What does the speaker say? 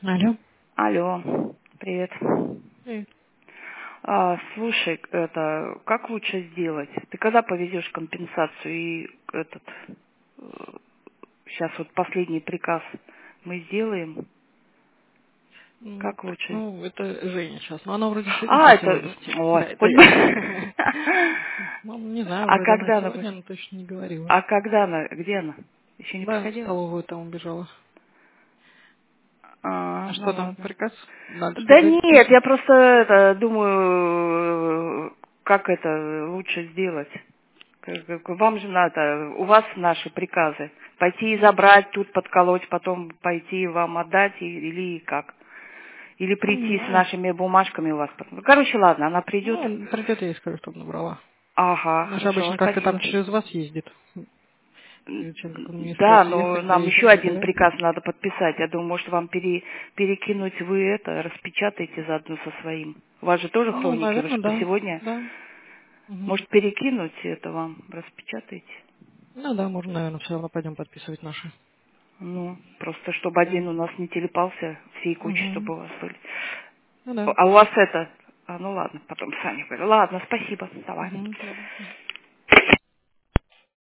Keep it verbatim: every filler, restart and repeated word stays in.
Алло. Алло, привет. Привет. А, слушай, это как лучше сделать? Ты когда повезешь компенсацию и этот сейчас вот последний приказ мы сделаем? М, Как Так, лучше? ну, это Женя сейчас. Но она вроде сегодня А, хотела это, вести. Да, это господи. я. Ну, не знаю, А вроде она когда она сегодня, будет? но точно не говорила. А когда она? Где она? Еще не Да, в приходила? столовую там убежала. А, А ну что там, ладно. приказ? Надо Да что-то дать нет, подписывать? я просто это, думаю, как это лучше сделать. Как- как- Вам же надо, у вас наши приказы. Пойти и забрать, тут подколоть, потом пойти вам отдать и- или как? Или Ну, не прийти с знаю. нашими бумажками у вас. Ну, короче, ладно, она придет. Ну, придет, я ей скажу, чтобы набрала. Ага, Она же хорошо, обычно как-то там спасибо. через вас ездит. М, Перед тем, как в Да, администрацию но ехать, нам заезжать, еще один забирать. приказ надо подписать. Я думаю, может, вам пере- перекинуть вы это, распечатаете заодно со своим. У вас же тоже Ну, хроники, вы наверное, что да. сегодня. Да. Мгм. Может, перекинуть это вам, распечатаете? Ну да, можно, наверное, все равно пойдем подписывать наши. Ну, просто чтобы Да. один у нас не телепался, всей кучи, Угу. чтобы у вас были. Ну да. А у вас это... А, ну ладно, потом сами говорю. Ладно, спасибо, давай. Угу, ладно.